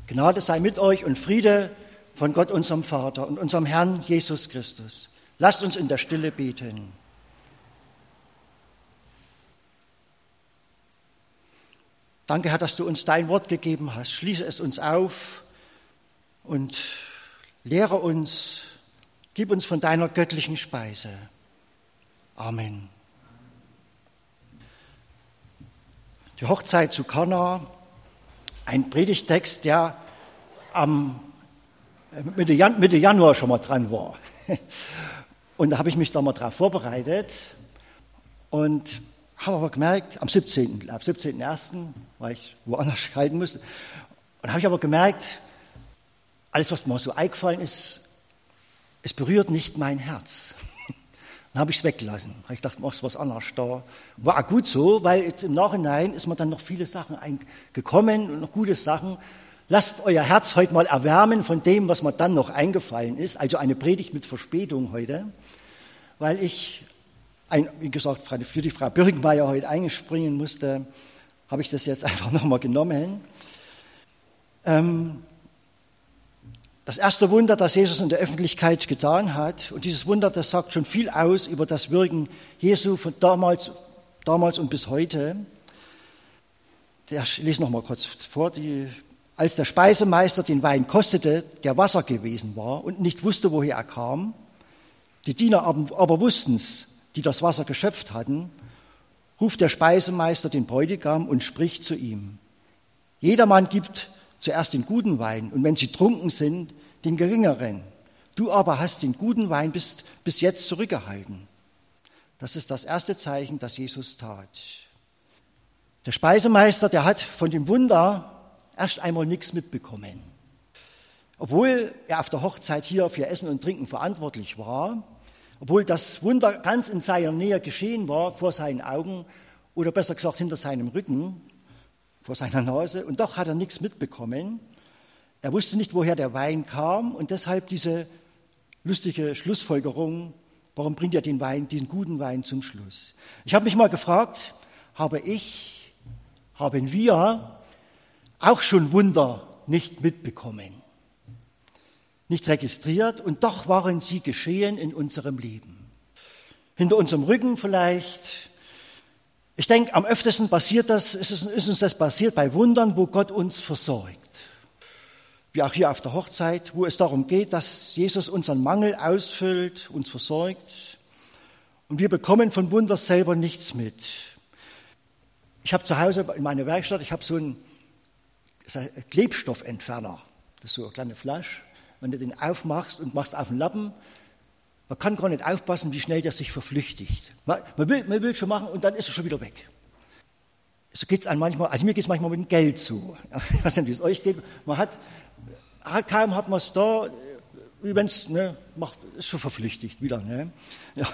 Gnade sei mit euch und Friede von Gott, unserem Vater und unserem Herrn Jesus Christus. Lasst uns in der Stille beten. Danke, Herr, dass du uns dein Wort gegeben hast. Schließe es uns auf und lehre uns, gib uns von deiner göttlichen Speise. Amen. Die Hochzeit zu Kana, ein Predigtext, der am Mitte Januar schon mal dran war. Und da habe ich mich da mal drauf vorbereitet und habe aber gemerkt, am 17.01., weil ich woanders halten musste, und habe ich aber gemerkt, alles, was mir so eingefallen ist, es berührt nicht mein Herz. Dann habe ich es weggelassen. Ich dachte, machst du was anderes da. War auch gut so, weil jetzt im Nachhinein ist mir dann noch viele Sachen gekommen und noch gute Sachen. Lasst euer Herz heute mal erwärmen von dem, was mir dann noch eingefallen ist. Also eine Predigt mit Verspätung heute, weil ich, wie gesagt, für die Frau Birkenmeier heute einspringen musste, habe ich das jetzt einfach nochmal genommen. Das erste Wunder, das Jesus in der Öffentlichkeit getan hat, und dieses Wunder, das sagt schon viel aus über das Wirken Jesu von damals und bis heute. Ich lese noch mal kurz vor. Als der Speisemeister den Wein kostete, der Wasser gewesen war und nicht wusste, woher er kam, die Diener aber wussten es, die das Wasser geschöpft hatten, ruft der Speisemeister den Bräutigam und spricht zu ihm: Jedermann gibt zuerst den guten Wein und wenn sie trunken sind, den geringeren. Du aber hast den guten Wein bis jetzt zurückgehalten. Das ist das erste Zeichen, das Jesus tat. Der Speisemeister, der hat von dem Wunder erst einmal nichts mitbekommen. Obwohl er auf der Hochzeit hier für Essen und Trinken verantwortlich war, obwohl das Wunder ganz in seiner Nähe geschehen war, vor seinen Augen oder besser gesagt hinter seinem Rücken, vor seiner Nase, und doch hat er nichts mitbekommen. Er wusste nicht, woher der Wein kam und deshalb diese lustige Schlussfolgerung, warum bringt er diesen guten Wein zum Schluss? Ich habe mich mal gefragt, haben wir auch schon Wunder nicht mitbekommen, nicht registriert und doch waren sie geschehen in unserem Leben. Hinter unserem Rücken vielleicht. Ich denke, am öftesten ist uns das passiert bei Wundern, wo Gott uns versorgt. Wie auch hier auf der Hochzeit, wo es darum geht, dass Jesus unseren Mangel ausfüllt, uns versorgt. Und wir bekommen von Wunder selber nichts mit. Ich habe zu Hause in meiner Werkstatt, so einen Klebstoffentferner. Das ist so eine kleine Flasche. Wenn du den aufmachst und machst auf den Lappen, man kann gar nicht aufpassen, wie schnell der sich verflüchtigt. Man will schon machen und dann ist er schon wieder weg. So geht's einem manchmal, also mir geht es manchmal mit dem Geld so. Ich weiß nicht, wie es euch geht. Kaum hat man es da, wie wenn es, ist schon verflüchtigt wieder. Ne? Ja.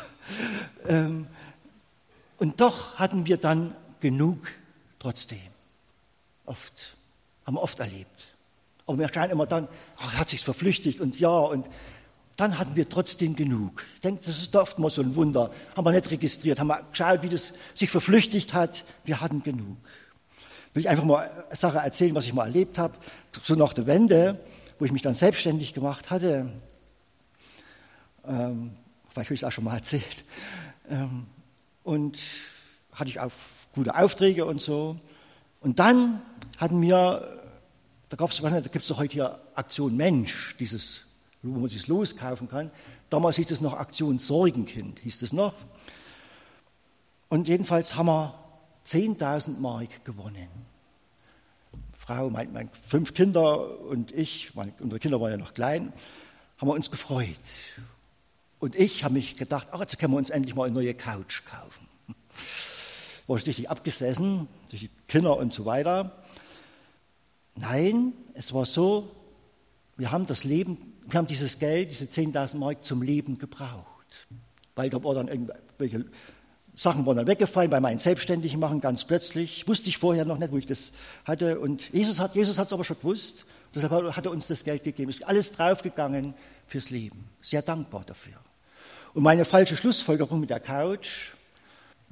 Und doch hatten wir dann genug trotzdem. Haben wir oft erlebt. Aber wir scheinen immer dann, hat sich's verflüchtigt und ja, und dann hatten wir trotzdem genug. Ich denke, das ist oft mal so ein Wunder. Haben wir nicht registriert, haben wir geschaut, wie das sich verflüchtigt hat. Wir hatten genug. Will ich einfach mal eine Sache erzählen, was ich mal erlebt habe. So nach der Wende, wo ich mich dann selbstständig gemacht hatte. Vielleicht habe ich es auch schon mal erzählt. Und hatte ich auch gute Aufträge und so. Und dann hatten wir, da gibt es doch heute hier Aktion Mensch, wo man sich loskaufen kann. Damals hieß es noch Aktion Sorgenkind, hieß es noch. Und jedenfalls haben wir 10.000 Mark gewonnen. Frau, 5 Kinder und ich, unsere Kinder waren ja noch klein, haben wir uns gefreut. Und ich habe mich gedacht, jetzt können wir uns endlich mal eine neue Couch kaufen. War ich richtig abgesessen, durch die Kinder und so weiter. Nein, es war so, wir haben dieses Geld, diese 10.000 Mark zum Leben gebraucht. Weil da war dann irgendwelche Sachen waren dann weggefallen bei meinem Selbstständigen machen, ganz plötzlich. Wusste ich vorher noch nicht, wo ich das hatte. Und Jesus hat es aber schon gewusst. Deshalb hat er uns das Geld gegeben. Ist alles draufgegangen fürs Leben. Sehr dankbar dafür. Und meine falsche Schlussfolgerung mit der Couch,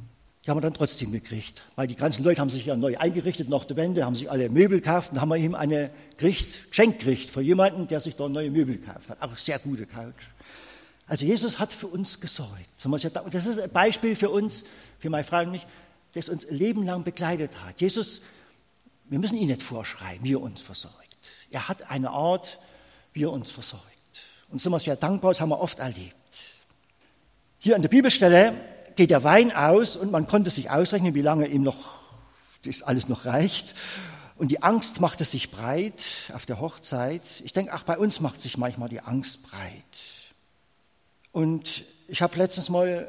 die haben wir dann trotzdem gekriegt. Weil die ganzen Leute haben sich ja neu eingerichtet nach der Wende, haben sich alle Möbel gekauft und haben wir ihm eine Geschenk gekriegt für jemanden, der sich da neue Möbel gekauft hat. Auch sehr gute Couch. Also Jesus hat für uns gesorgt. Das ist ein Beispiel für uns, für meine Frau und mich, das uns ein Leben lang begleitet hat. Jesus, wir müssen ihn nicht vorschreiben, wie er uns versorgt. Er hat eine Art, wie er uns versorgt. Und sind wir sehr dankbar, das haben wir oft erlebt. Hier an der Bibelstelle geht der Wein aus und man konnte sich ausrechnen, wie lange ihm noch das alles noch reicht. Und die Angst machte sich breit auf der Hochzeit. Ich denke, auch bei uns macht sich manchmal die Angst breit. Und ich habe letztens mal,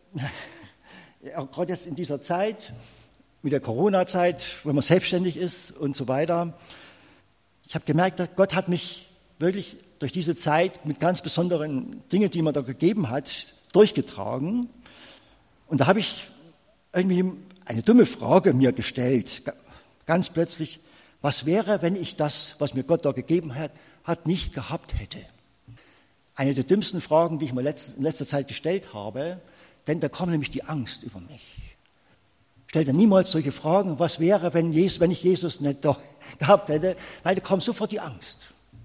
gerade jetzt in dieser Zeit, mit der Corona-Zeit, wenn man selbstständig ist und so weiter, ich habe gemerkt, dass Gott hat mich wirklich durch diese Zeit mit ganz besonderen Dingen, die man da gegeben hat, durchgetragen. Und da habe ich irgendwie eine dumme Frage mir gestellt, ganz plötzlich, was wäre, wenn ich das, was mir Gott da gegeben hat, nicht gehabt hätte? Eine der dümmsten Fragen, die ich mir in letzter Zeit gestellt habe, denn da kommt nämlich die Angst über mich. Stell dir niemals solche Fragen, was wäre, wenn ich Jesus nicht da gehabt hätte, weil da kommt sofort die Angst.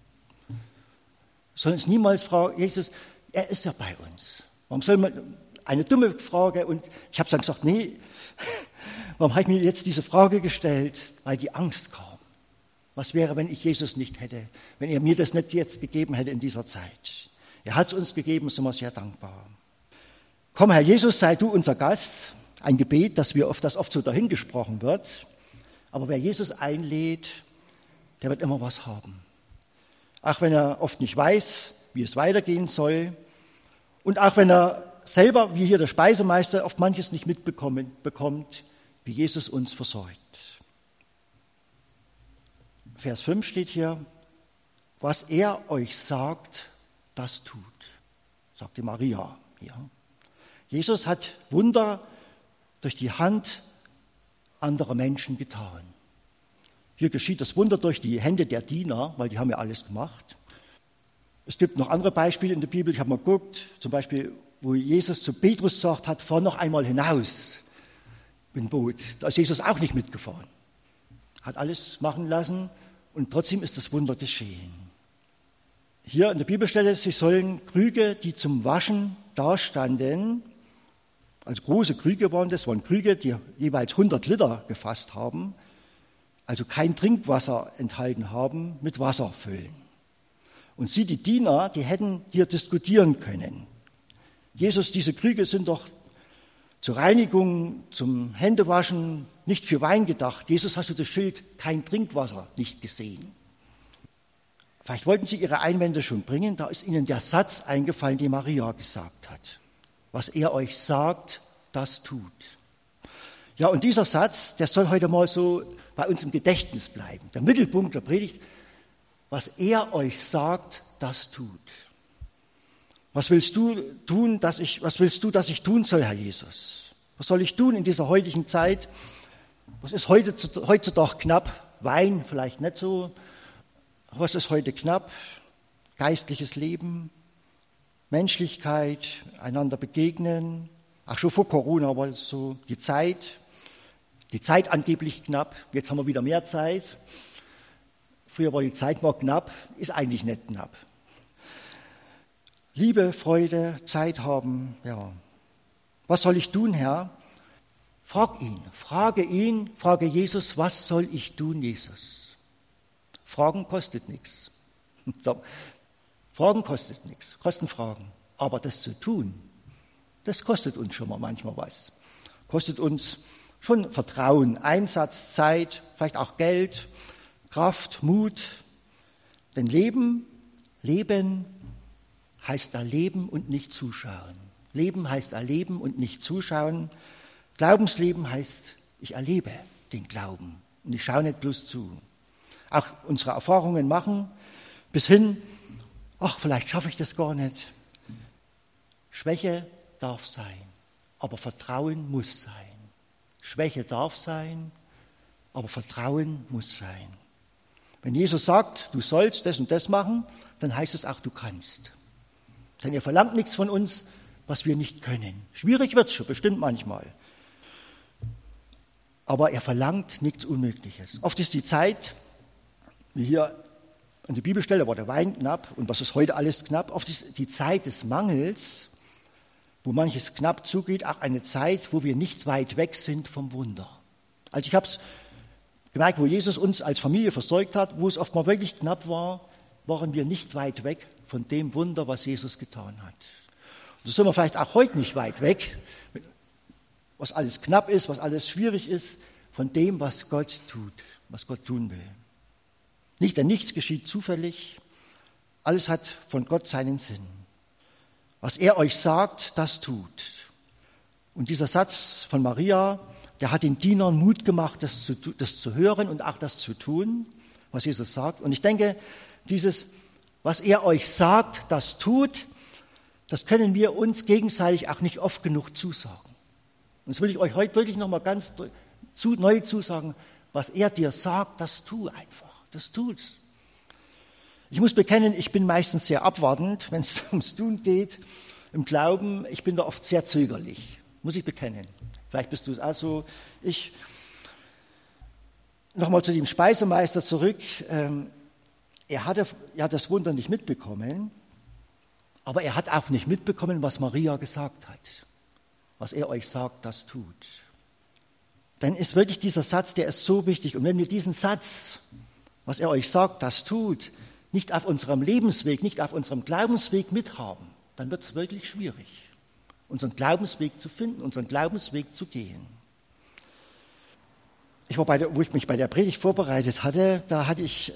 Sollen uns niemals fragen, Jesus, er ist ja bei uns. Warum soll man, eine dumme Frage, und ich habe dann gesagt, nee, warum habe ich mir jetzt diese Frage gestellt? Weil die Angst kam. Was wäre, wenn ich Jesus nicht hätte, wenn er mir das nicht jetzt gegeben hätte in dieser Zeit? Er hat es uns gegeben, sind wir sehr dankbar. Komm, Herr Jesus, sei du unser Gast. Ein Gebet, das oft so dahingesprochen wird. Aber wer Jesus einlädt, der wird immer was haben. Auch wenn er oft nicht weiß, wie es weitergehen soll. Und auch wenn er selber, wie hier der Speisemeister, oft manches nicht mitbekommt, wie Jesus uns versorgt. Vers 5 steht hier, was er euch sagt, das tut, sagte Maria hier. Jesus hat Wunder durch die Hand anderer Menschen getan. Hier geschieht das Wunder durch die Hände der Diener, weil die haben ja alles gemacht. Es gibt noch andere Beispiele in der Bibel. Ich habe mal geguckt, zum Beispiel, wo Jesus zu Petrus gesagt hat, fahr noch einmal hinaus mit dem Boot. Da ist Jesus auch nicht mitgefahren. Hat alles machen lassen und trotzdem ist das Wunder geschehen. Hier in der Bibelstelle, sie sollen Krüge, die zum Waschen dastanden, also große Krüge waren waren Krüge, die jeweils 100 Liter gefasst haben, also kein Trinkwasser enthalten haben, mit Wasser füllen. Und sie, die Diener, die hätten hier diskutieren können. Jesus, diese Krüge sind doch zur Reinigung, zum Händewaschen, nicht für Wein gedacht. Jesus, hast du das Schild, kein Trinkwasser, nicht gesehen? Vielleicht wollten sie ihre Einwände schon bringen, da ist ihnen der Satz eingefallen, den Maria gesagt hat. Was er euch sagt, das tut. Ja, und dieser Satz, der soll heute mal so bei uns im Gedächtnis bleiben. Der Mittelpunkt der Predigt, was er euch sagt, das tut. Was willst du, dass ich tun soll, Herr Jesus? Was soll ich tun in dieser heutigen Zeit? Was ist heutzutage knapp? Wein vielleicht nicht so. Was ist heute knapp? Geistliches Leben, Menschlichkeit, einander begegnen. Ach, schon vor Corona war es so. Die Zeit angeblich knapp. Jetzt haben wir wieder mehr Zeit. Früher war die Zeit mal knapp, ist eigentlich nicht knapp. Liebe, Freude, Zeit haben, ja. Was soll ich tun, Herr? Frage Jesus, was soll ich tun, Jesus? Fragen kostet nichts. Fragen kostet nichts, kosten Fragen. Aber das zu tun, das kostet uns schon mal manchmal was. Kostet uns schon Vertrauen, Einsatz, Zeit, vielleicht auch Geld, Kraft, Mut. Denn Leben heißt erleben und nicht zuschauen. Leben heißt erleben und nicht zuschauen. Glaubensleben heißt, ich erlebe den Glauben und ich schaue nicht bloß zu. Auch unsere Erfahrungen machen, bis hin, ach, vielleicht schaffe ich das gar nicht. Schwäche darf sein, aber Vertrauen muss sein. Schwäche darf sein, aber Vertrauen muss sein. Wenn Jesus sagt, du sollst das und das machen, dann heißt es auch, du kannst. Denn er verlangt nichts von uns, was wir nicht können. Schwierig wird es schon, bestimmt manchmal. aber er verlangt nichts Unmögliches. Oft ist die Zeit, wie hier an der Bibelstelle, war der Wein knapp und was ist heute alles knapp, oft ist die Zeit des Mangels, wo manches knapp zugeht, auch eine Zeit, wo wir nicht weit weg sind vom Wunder. Also ich habe es gemerkt, wo Jesus uns als Familie versorgt hat, wo es oft mal wirklich knapp war, waren wir nicht weit weg von dem Wunder, was Jesus getan hat. Und so sind wir vielleicht auch heute nicht weit weg, was alles knapp ist, was alles schwierig ist, von dem, was Gott tut, was Gott tun will. Nicht, denn nichts geschieht zufällig, alles hat von Gott seinen Sinn. Was er euch sagt, das tut. Und dieser Satz von Maria, der hat den Dienern Mut gemacht, das zu hören und auch das zu tun, was Jesus sagt. Und ich denke, dieses, was er euch sagt, das tut, das können wir uns gegenseitig auch nicht oft genug zusagen. Und das will ich euch heute wirklich nochmal ganz neu zusagen, was er dir sagt, das tu einfach. Das tut's. Ich muss bekennen, ich bin meistens sehr abwartend, wenn es ums Tun geht, im Glauben. Ich bin da oft sehr zögerlich, muss ich bekennen. Vielleicht bist du es auch so. Nochmal zu dem Speisemeister zurück. Er hatte ja das Wunder nicht mitbekommen, aber er hat auch nicht mitbekommen, was Maria gesagt hat. Was er euch sagt, das tut. Dann ist wirklich dieser Satz, der ist so wichtig. Und wenn wir diesen Satz, was er euch sagt, das tut, nicht auf unserem Lebensweg, nicht auf unserem Glaubensweg mithaben, dann wird es wirklich schwierig, unseren Glaubensweg zu finden, unseren Glaubensweg zu gehen. Wo ich mich bei der Predigt vorbereitet hatte, da hatte ich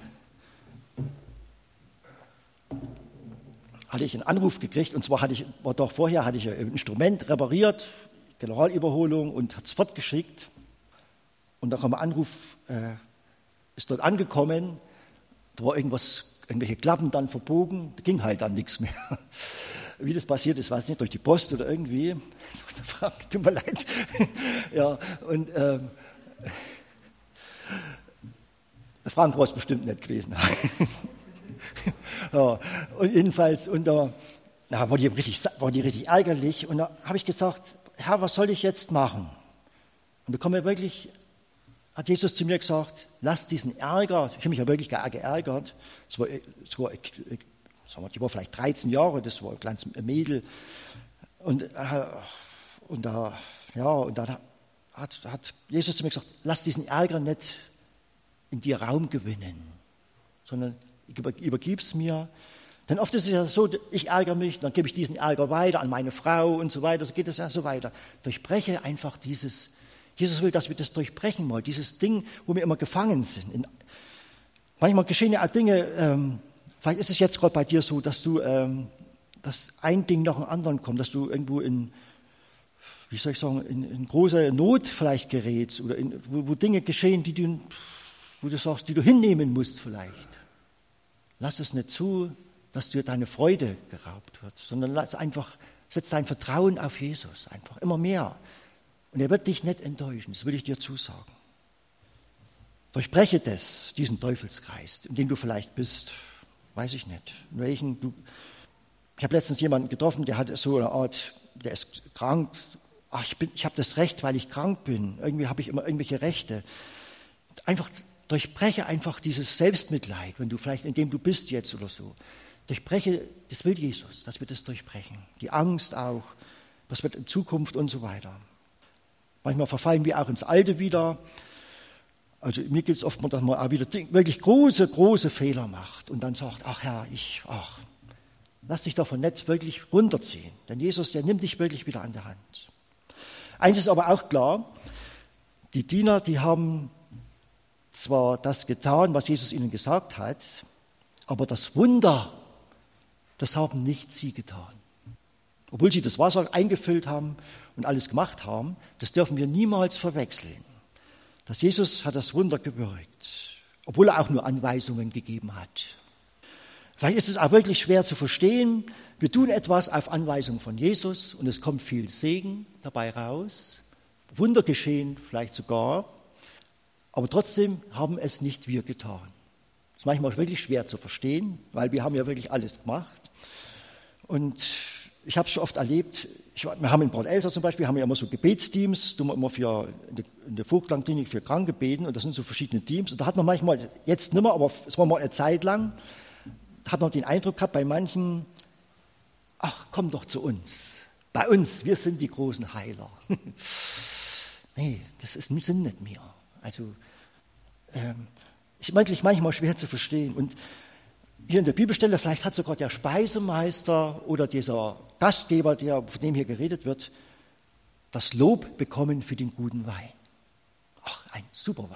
einen Anruf gekriegt, und zwar hatte ich ein Instrument repariert, Generalüberholung, und hat es fortgeschickt. Und da kam ein Anruf, ist dort angekommen, da war irgendwelche Klappen dann verbogen, da ging halt dann nichts mehr. Wie das passiert ist, weiß nicht, durch die Post oder irgendwie. Frank, tut mir leid. Ja, und Frank war es bestimmt nicht gewesen. Ja, und jedenfalls, da war die richtig ärgerlich, und da habe ich gesagt, Herr, was soll ich jetzt machen? Und da hat Jesus zu mir gesagt, lass diesen Ärger, ich habe mich ja wirklich geärgert, die war vielleicht 13 Jahre, das war ein kleines Mädel, und da hat Jesus zu mir gesagt, lass diesen Ärger nicht in dir Raum gewinnen, sondern übergib's mir. Denn oft ist es ja so, ich ärgere mich, dann gebe ich diesen Ärger weiter an meine Frau und so weiter, so geht es ja so weiter. Durchbreche einfach Jesus will, dass wir das durchbrechen mal, dieses Ding, wo wir immer gefangen sind. Manchmal geschehen ja auch Dinge, vielleicht ist es jetzt gerade bei dir so, dass dass ein Ding nach dem anderen kommt, dass du irgendwo in große Not vielleicht gerätst oder wo Dinge geschehen, wo du sagst, die du hinnehmen musst vielleicht. Lass es nicht zu, dass dir deine Freude geraubt wird, sondern setz dein Vertrauen auf Jesus, einfach immer mehr. Und er wird dich nicht enttäuschen, das will ich dir zusagen. Durchbreche diesen Teufelskreis, in dem du vielleicht bist, weiß ich nicht. Ich habe letztens jemanden getroffen, der hat so eine Art, der ist krank. Ich habe das Recht, weil ich krank bin. Irgendwie habe ich immer irgendwelche Rechte. Durchbreche einfach dieses Selbstmitleid, wenn du vielleicht in dem du bist jetzt oder so. Durchbreche, das will Jesus, dass wir das durchbrechen. Die Angst auch, was wird in Zukunft und so weiter. Manchmal verfallen wir auch ins Alte wieder. Also mir geht es oft mal, dass man auch wieder wirklich große Fehler macht und dann sagt, lass dich davon nicht wirklich runterziehen. Denn Jesus, der nimmt dich wirklich wieder an der Hand. Eins ist aber auch klar, die Diener, die haben zwar das getan, was Jesus ihnen gesagt hat, aber das Wunder, das haben nicht sie getan. Obwohl sie das Wasser eingefüllt haben und alles gemacht haben, das dürfen wir niemals verwechseln. Dass Jesus hat das Wunder gewirkt, obwohl er auch nur Anweisungen gegeben hat. Vielleicht ist es auch wirklich schwer zu verstehen. Wir tun etwas auf Anweisung von Jesus und es kommt viel Segen dabei raus. Wunder geschehen vielleicht sogar, aber trotzdem haben es nicht wir getan. Das ist manchmal wirklich schwer zu verstehen, weil wir haben ja wirklich alles gemacht. Und ich habe es schon oft erlebt, wir haben in Bad Elster zum Beispiel, haben wir immer so Gebetsteams, tun wir immer in der Vogtlandklinik für Kranke beten und das sind so verschiedene Teams. Und da hat man manchmal, jetzt nicht mehr, aber es war mal eine Zeit lang, hat man den Eindruck gehabt bei manchen, ach, komm doch zu uns. Bei uns, wir sind die großen Heiler. Nee, sind nicht wir. Also, ist manchmal schwer zu verstehen. Und hier in der Bibelstelle, vielleicht hat sogar der Speisemeister oder dieser Gastgeber, von dem hier geredet wird, das Lob bekommen für den guten Wein. Ach, ein super Wein.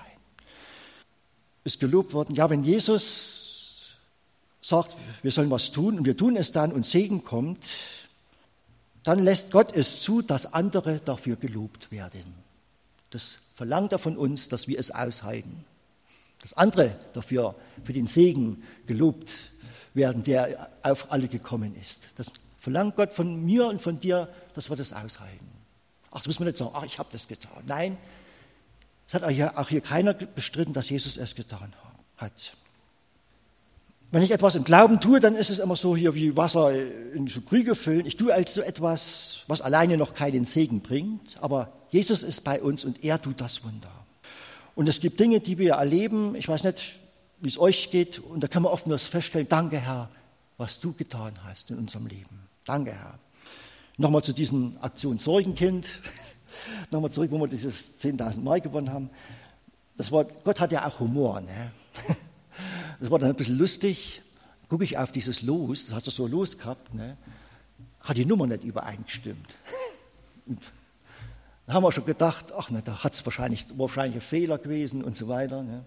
Ist gelobt worden. Ja, wenn Jesus sagt, wir sollen was tun und wir tun es dann und Segen kommt, dann lässt Gott es zu, dass andere dafür gelobt werden. Das verlangt er von uns, dass wir es aushalten. Dass andere dafür, für den Segen gelobt werden, der auf alle gekommen ist. Das verlangt Gott von mir und von dir, dass wir das aushalten. Ach, das müssen wir nicht sagen, ach, ich habe das getan. Nein, es hat auch hier keiner bestritten, dass Jesus es getan hat. Wenn ich etwas im Glauben tue, dann ist es immer so hier wie Wasser in so Krüge füllen. Ich tue also etwas, was alleine noch keinen Segen bringt, aber Jesus ist bei uns und er tut das Wunder. Und es gibt Dinge, die wir erleben, ich weiß nicht, wie es euch geht, und da kann man oft nur feststellen, danke Herr, was du getan hast in unserem Leben. Danke Herr. Nochmal zu diesen Aktion Sorgenkind, nochmal zurück, wo wir dieses 10.000 Mark gewonnen haben. Gott hat ja auch Humor. Ne? Das war dann ein bisschen lustig. Gucke ich auf dieses Los, das hast du so Los gehabt, ne? Hat die Nummer nicht übereingestimmt. Und da haben wir schon gedacht, ach, ne, da hat es wahrscheinlich ein Fehler gewesen und so weiter. Ne?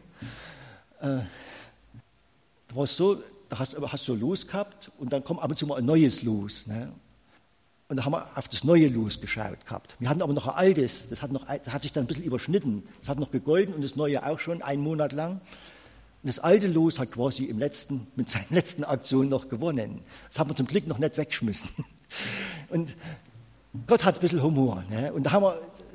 Da war es so, da hast du so Los gehabt und dann kommt ab und zu mal ein neues Los. Ne? Und da haben wir auf das neue Los geschaut gehabt. Wir hatten aber noch ein altes, das hat sich dann ein bisschen überschnitten. Das hat noch gegolten und das neue auch schon, 1 Monat lang. Und das alte Los hat quasi mit seiner letzten Aktion noch gewonnen. Das haben wir zum Glück noch nicht weggeschmissen. Und Gott hat ein bisschen Humor. Ne? Und da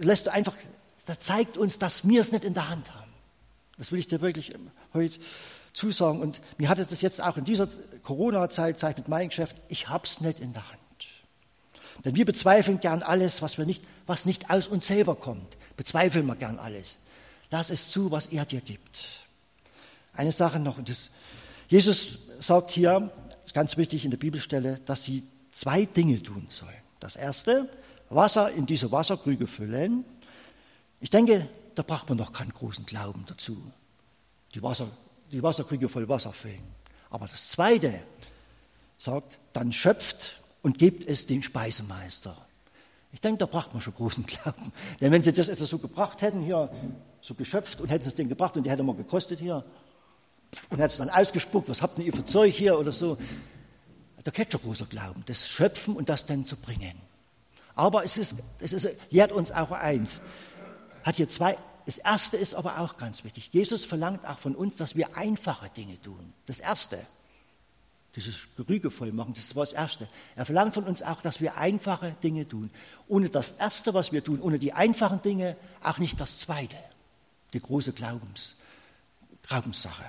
zeigt uns, dass wir es nicht in der Hand haben. Das will ich dir wirklich heute zusagen. Und mir hat es das jetzt auch in dieser Corona-Zeit mit meinem Geschäft, ich habe es nicht in der Hand. Denn wir bezweifeln gern alles, was nicht aus uns selber kommt. Bezweifeln wir gern alles. Lass es zu, was er dir gibt. Eine Sache noch. Jesus sagt hier, das ist ganz wichtig in der Bibelstelle, dass sie 2 Dinge tun sollen. Das erste, Wasser in diese Wasserkrüge füllen. Ich denke, da braucht man noch keinen großen Glauben dazu. Die Wasserkrüge voll Wasser füllen. Aber das zweite sagt, dann schöpft und gebt es dem Speisemeister. Ich denke, da braucht man schon großen Glauben. Denn wenn sie das etwas so gebracht hätten, hier so geschöpft und hätten es den gebracht und der hätte mal gekostet hier und hätte es dann ausgespuckt, was habt ihr für Zeug hier oder so, da geht schon großer Glauben, das Schöpfen und das dann zu bringen. Aber es lehrt uns auch eins. Hat hier 2. Das erste ist aber auch ganz wichtig. Jesus verlangt auch von uns, dass wir einfache Dinge tun. Das erste. Dieses Krüge voll machen, das war das erste. Er verlangt von uns auch, dass wir einfache Dinge tun. Ohne das erste, was wir tun, ohne die einfachen Dinge, auch nicht das zweite. Die große Glaubenssache.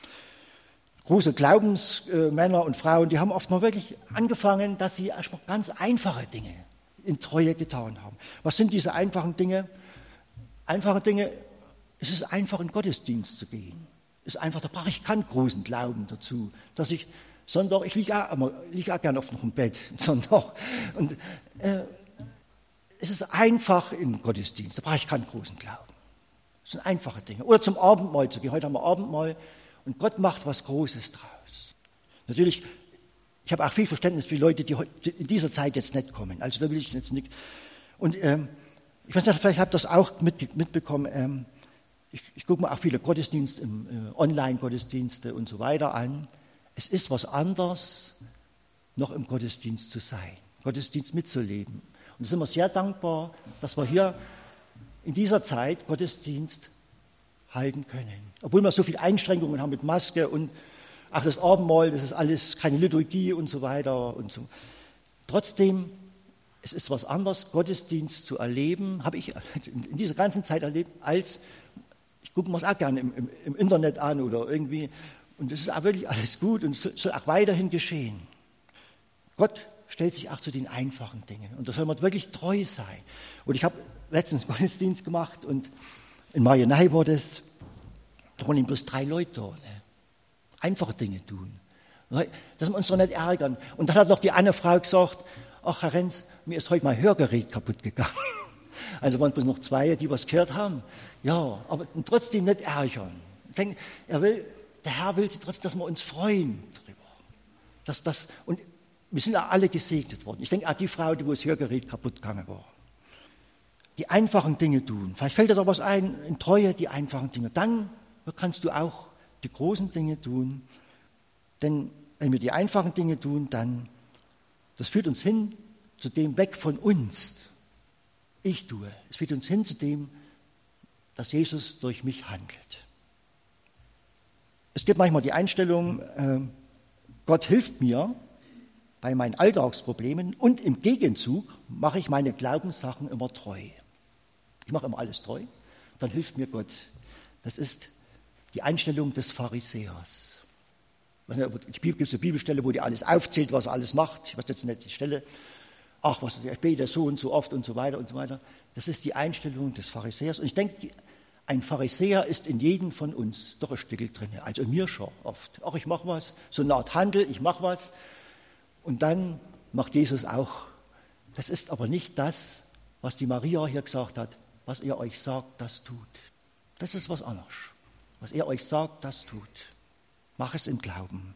Große Glaubensmänner und Frauen, die haben oft mal wirklich angefangen, dass sie erstmal ganz einfache Dinge in Treue getan haben. Was sind diese einfachen Dinge? Einfache Dinge, es ist einfach in den Gottesdienst zu gehen. Es ist einfach, da brauche ich keinen großen Glauben dazu, dass ich Sonntag, ich liege auch gerne oft noch im Bett, Sonntag. Und es ist einfach in den Gottesdienst, da brauche ich keinen großen Glauben. Das sind einfache Dinge. Oder zum Abendmahl zu gehen. Heute haben wir Abendmahl. Und Gott macht was Großes draus. Natürlich, ich habe auch viel Verständnis für Leute, die in dieser Zeit jetzt nicht kommen. Also da will ich jetzt nicht. Und ich weiß nicht, vielleicht habt ihr das auch mitbekommen. Ich gucke mir auch viele Gottesdienste, Online-Gottesdienste und so weiter an. Es ist was anderes, noch im Gottesdienst zu sein, Gottesdienst mitzuleben. Und da sind wir sehr dankbar, dass wir hier in dieser Zeit Gottesdienst halten können. Obwohl wir so viele Einschränkungen haben mit Maske und auch das Abendmahl, das ist alles keine Liturgie und so weiter und so. Trotzdem, es ist was anderes, Gottesdienst zu erleben, habe ich in dieser ganzen Zeit erlebt, als, ich gucke mir es auch gerne im Internet an oder irgendwie, und das ist auch wirklich alles gut und soll auch weiterhin geschehen. Gott stellt sich auch zu den einfachen Dingen. Und da soll man wirklich treu sein. Und ich habe letztens Gottesdienst gemacht und in Marieney war das, da waren bloß 3 Leute da. Ne? Einfache Dinge tun. Dass wir uns doch nicht ärgern. Und dann hat noch die eine Frau gesagt, ach Herr Renz, mir ist heute mein Hörgerät kaputt gegangen. Also waren bloß noch 2, die was gehört haben. Ja, aber trotzdem nicht ärgern. Ich denke, der Herr will trotzdem, dass wir uns freuen darüber. Und wir sind ja alle gesegnet worden. Ich denke auch die Frau, die wo das Hörgerät kaputt gegangen war. Die einfachen Dinge tun. Vielleicht fällt dir da was ein, in Treue, die einfachen Dinge. Dann kannst du auch die großen Dinge tun. Denn wenn wir die einfachen Dinge tun, dann, das führt uns hin zu dem weg von uns. Ich tue. Es führt uns hin zu dem, dass Jesus durch mich handelt. Es gibt manchmal die Einstellung, Gott hilft mir bei meinen Alltagsproblemen und im Gegenzug mache ich meine Glaubenssachen immer treu. Ich mache immer alles treu, dann hilft mir Gott. Das ist die Einstellung des Pharisäers. Es gibt eine Bibelstelle, wo die alles aufzählt, was er alles macht. Ich weiß jetzt nicht die Stelle. Ach, ich bete so und so oft und so weiter und so weiter. Das ist die Einstellung des Pharisäers. Und ich denke, ein Pharisäer ist in jedem von uns doch ein Stückel drin. Also in mir schon oft. Ach, ich mache was. So eine Art Handel, ich mache was. Und dann macht Jesus auch. Das ist aber nicht das, was die Maria hier gesagt hat. Was er euch sagt, das tut. Das ist was anderes. Was er euch sagt, das tut. Mach es im Glauben.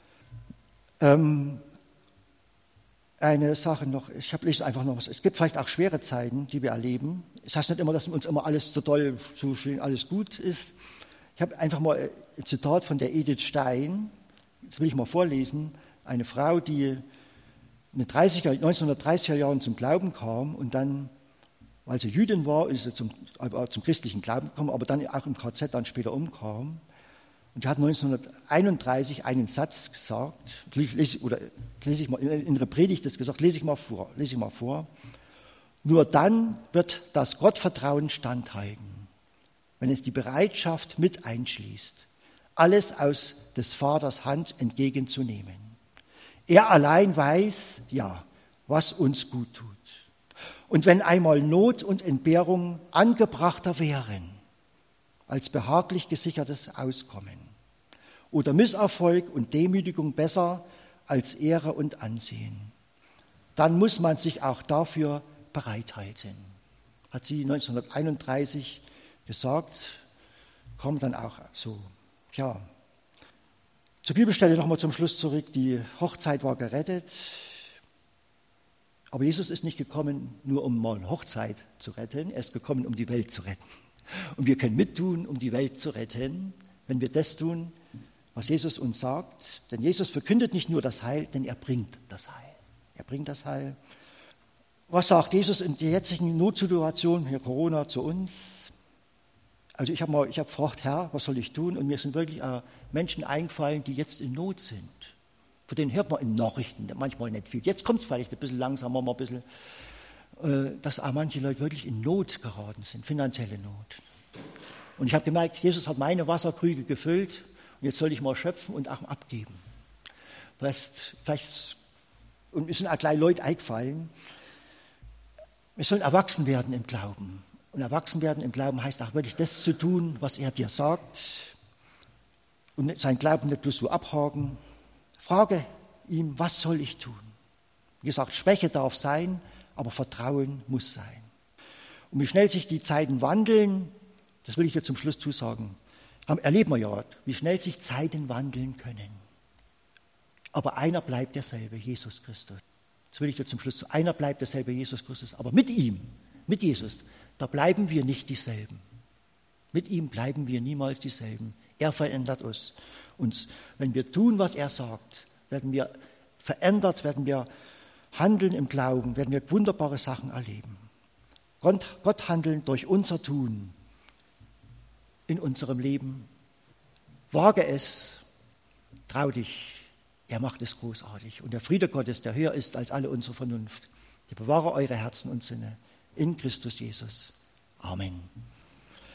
Eine Sache noch, ich lese einfach noch was. Es gibt vielleicht auch schwere Zeiten, die wir erleben. Es heißt nicht immer, dass uns immer alles so toll, so schön, alles gut ist. Ich habe einfach mal ein Zitat von der Edith Stein. Das will ich mal vorlesen. Eine Frau, die in den 1930er Jahren zum Glauben kam und dann, weil sie Jüdin war, ist sie zum christlichen Glauben gekommen, aber dann auch im KZ dann später umkam. Und die hat 1931 einen Satz gesagt, lese ich mal, in der Predigt das gesagt, lese ich mal vor. Nur dann wird das Gottvertrauen standhalten, wenn es die Bereitschaft mit einschließt, alles aus des Vaters Hand entgegenzunehmen. Er allein weiß, ja, was uns gut tut. Und wenn einmal Not und Entbehrung angebrachter wären, als behaglich gesichertes Auskommen, oder Misserfolg und Demütigung besser als Ehre und Ansehen, dann muss man sich auch dafür bereithalten. Hat sie 1931 gesagt, kommt dann auch so. Ja, zur Bibelstelle nochmal zum Schluss zurück. Die Hochzeit war gerettet, aber Jesus ist nicht gekommen, nur um mal eine Hochzeit zu retten, er ist gekommen, um die Welt zu retten. Und wir können mittun, um die Welt zu retten, wenn wir das tun, was Jesus uns sagt. Denn Jesus verkündet nicht nur das Heil, denn er bringt das Heil. Er bringt das Heil. Was sagt Jesus in der jetzigen Notsituation, hier Corona, zu uns? Also ich habe gefragt, Herr, was soll ich tun? Und mir sind wirklich Menschen eingefallen, die jetzt in Not sind. Von denen hört man in Nachrichten manchmal nicht viel. Jetzt kommt es vielleicht ein bisschen langsamer, mal ein bisschen, dass auch manche Leute wirklich in Not geraten sind, finanzielle Not. Und ich habe gemerkt, Jesus hat meine Wasserkrüge gefüllt und jetzt soll ich mal schöpfen und auch abgeben. Und mir sind auch gleich Leute eingefallen, wir sollen erwachsen werden im Glauben. Und erwachsen werden im Glauben heißt auch wirklich das zu tun, was er dir sagt. Und sein Glauben nicht bloß so abhaken. Frage ihm, was soll ich tun? Wie gesagt, Schwäche darf sein, aber Vertrauen muss sein. Und wie schnell sich die Zeiten wandeln, das will ich dir zum Schluss zusagen, erleben wir ja, wie schnell sich Zeiten wandeln können. Aber einer bleibt derselbe, Jesus Christus. Das will ich dir zum Schluss sagen. Einer bleibt derselbe, Jesus Christus. Aber mit ihm, mit Jesus, da bleiben wir nicht dieselben. Mit ihm bleiben wir niemals dieselben. Er verändert uns. Und wenn wir tun, was er sagt, werden wir verändert, werden wir handeln im Glauben, werden wir wunderbare Sachen erleben. Gott handeln durch unser Tun in unserem Leben. Wage es, trau dich. Er macht es großartig. Und der Friede Gottes, der höher ist als alle unsere Vernunft, der bewahre eure Herzen und Sinne in Christus Jesus. Amen.